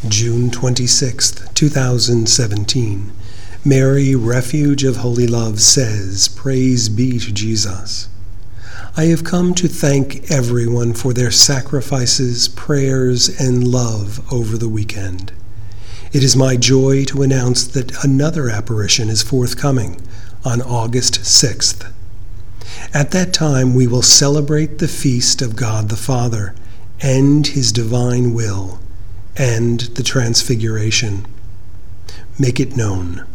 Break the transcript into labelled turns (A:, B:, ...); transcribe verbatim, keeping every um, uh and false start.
A: June twenty-sixth, two thousand seventeen. Mary, Refuge of Holy Love, says, Praise be to Jesus. I have come to thank everyone for their sacrifices, prayers, and love over the weekend. It is my joy to announce that another apparition is forthcoming on August sixth. At that time, we will celebrate the feast of God the Father and His divine will and the Transfiguration. Make it known.